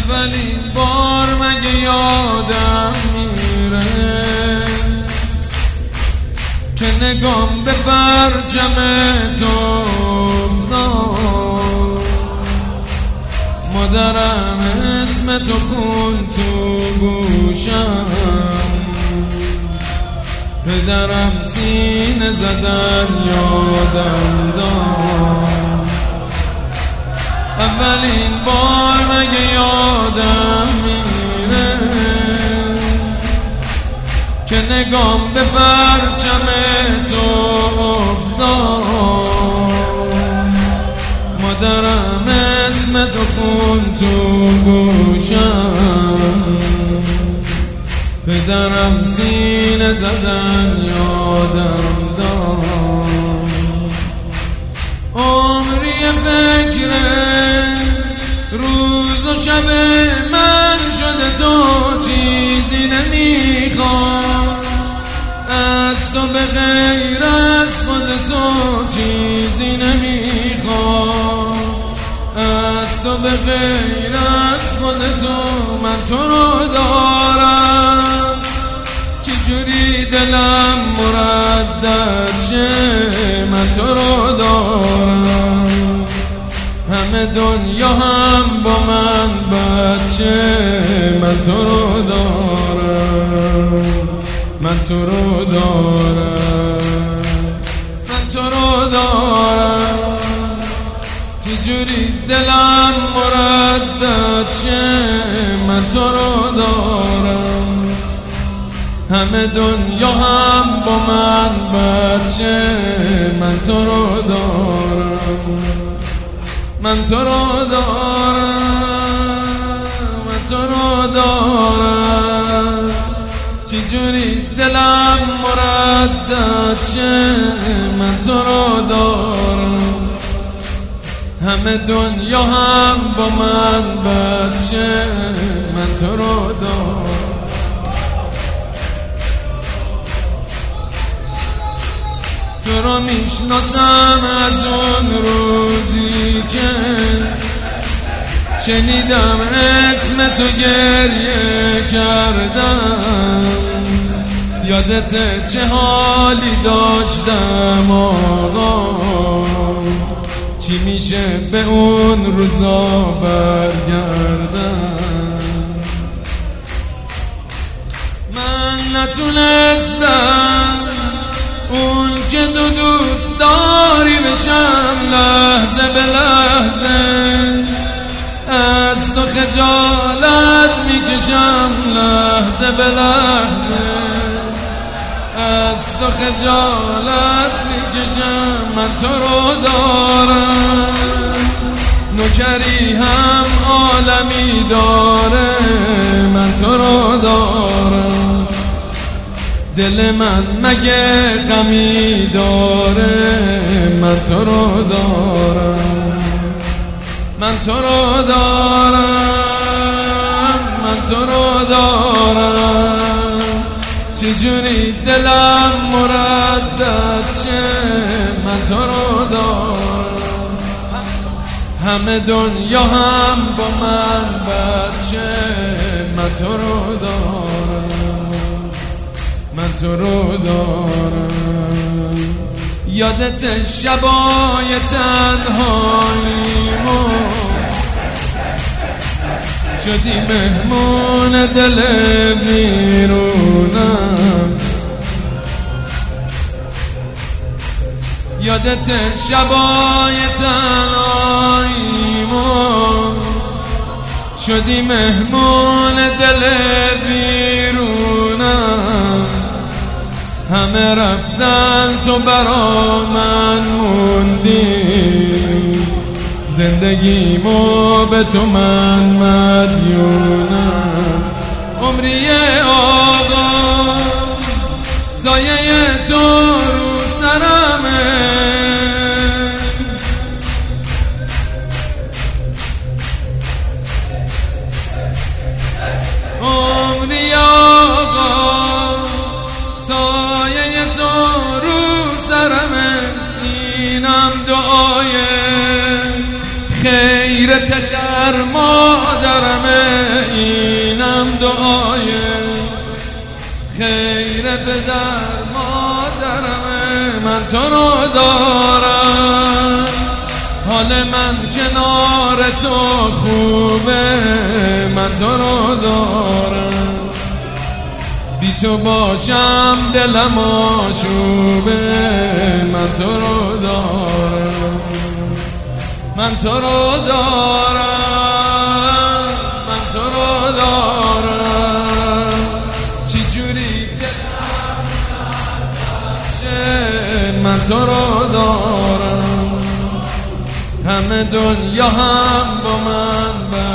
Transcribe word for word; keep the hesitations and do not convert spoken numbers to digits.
اولین بار مگه یادم میره که نگام به پرچم تو افتاد. مادرم اسم تو خون تو گوشم، پدرم سینه زدن یادم داد. اولین بار مگه یادم میره که نگام به پرچم تو افتاد. مادرم اسم تو خون تو گوشم، پدرم سینه زدن یادم داد. عمری فکر روز و شب من شده، تو چیزی نمیخوام از تو به غیر از خود، تو چیزی نمیخوام از تو به غیر از خود. تو من تو رو دارم، چجوری دلم مردد شه من تو رو دارم. همه دنیا هم با من بچه، من تو رو دارم، من تو رو دارم، من تو رو دارم. چجوری دلم مردد شه من تو رو دارم. همه دنیا هم با من بچه، من تو رو دارم، من تو رو دارم، من تو رو دارم. چجوری دلم مردد شه من تو رو دارم. همه دنیا هم با من بچه، من تو رو دارم. تو رو میشناسم از اون روزی که شنیدم اسم تو گریه کردم. یادت چه حالی داشتم آقا، چی میشه به اون روزا برگردم. من نتونستم اون که دو دوست داری بشم، لحظه به لحظه از تو خجالت میکشم، لحظه به لحظه از تو خجالت میکشم. من تو رو دارم، نوکری هم عالمی داره، من تو رو دارم. دل من مگه غمی داره، من تو رو دارم، من تو رو دارم، من تو رو دارم. چجوری دلم مردد شه من تو رو دارم. همه دنیا هم با من بچه، من تو رو دارم، من تو رو دارم. یادت شبای تنهاییمو شدی مهمون دل بیرونم. یادت شبای تنهاییمو شدی مهمون دل بیرونم. همه رفتن تو برا من موندی، زندگیمو به تو من مدیونم. عمری آقا سایه تو رو سرمه، عمری آقا سایه تو رو سرمه. اینم دعای خیر پدر مادرمه. تو رو دارم، حال من کنار تو خوبه، من تو رو دارم. بی تو باشم دلم آشوبه، من تو رو دارم، من تو رو دارم، من تو رو دارم. چی جوری من تو رو دارم، همه دنیا هم با من